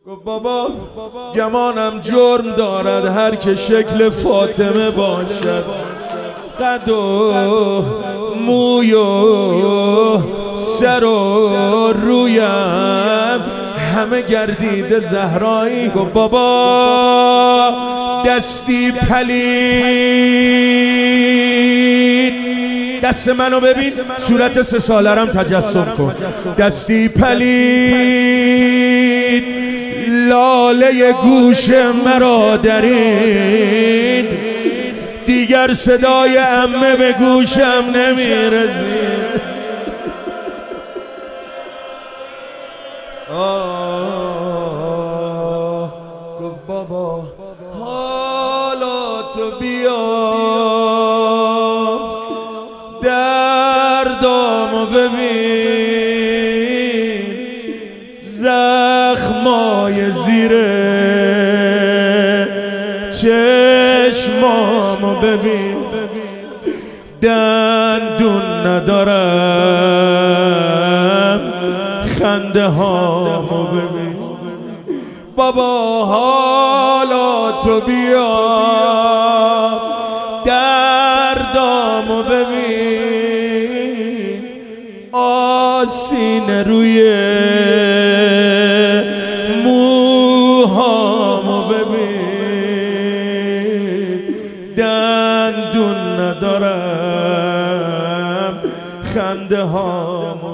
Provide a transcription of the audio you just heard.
گفت بابا گمانم جرم دارد هر که شکل فاطمه باشد، قد و موی و سر و رویم همه گردیده زهرایی. گفت بابا دستی پلید، دست منو ببین، صورت 3 سالرم تجسم کن. دستی پلید لاله گوش مرا درید، دیگر صدای عمه به گوشم نمیرسید. گفت بابا حالا تو بیا دردامو ببین، زخمای زیره چشمامو ببین، دندون ندارم خنده هامو ببین. بابا حالا تو بیا دردامو ببین، آسین روی موهامو ببین، دندون ندارم خنده هامو